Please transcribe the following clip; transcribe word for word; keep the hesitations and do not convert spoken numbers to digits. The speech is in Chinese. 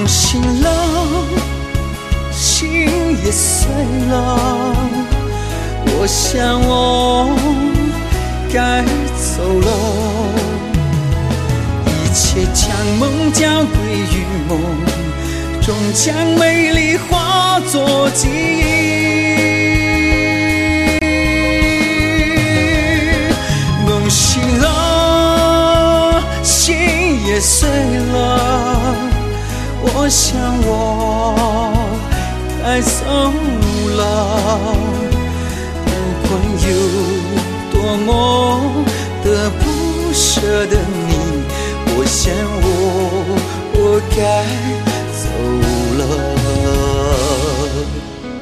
醒了，心也碎了，我想我该走了，一切将梦交归于梦，终将美丽化作记忆。梦醒了，心也碎了，我想我该走了。不管有多么的不舍得你，我想我我该